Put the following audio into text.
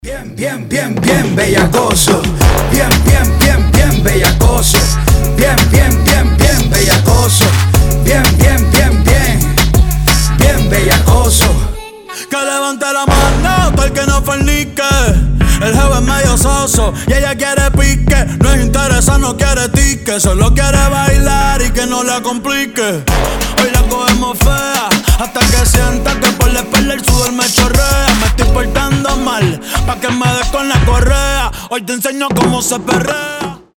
Bien, bien, bien, bien bellacoso. Bien, bien, bien, bien bellacoso. Bien, bien, bien, bien bellacoso. Bien, bien, bien, bien, bien bellacoso. Que levante la mano, todo el que no fornique. El jefe es medio soso y ella quiere pique. No es interesa, no quiere tique. Solo quiere bailar y que no la complique. Hoy la cogemos fea hasta que sienta que por la espalda el sudor me chorrea. Me estoy portando mal pa' que me des con la correa. Hoy te enseño cómo se perrea.